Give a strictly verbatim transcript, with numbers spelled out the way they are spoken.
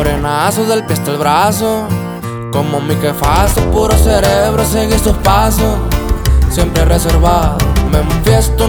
morenazo del pie hasta el brazo. Como mi jefazo, puro cerebro, seguí sus pasos. Siempre reservado, me enfiesto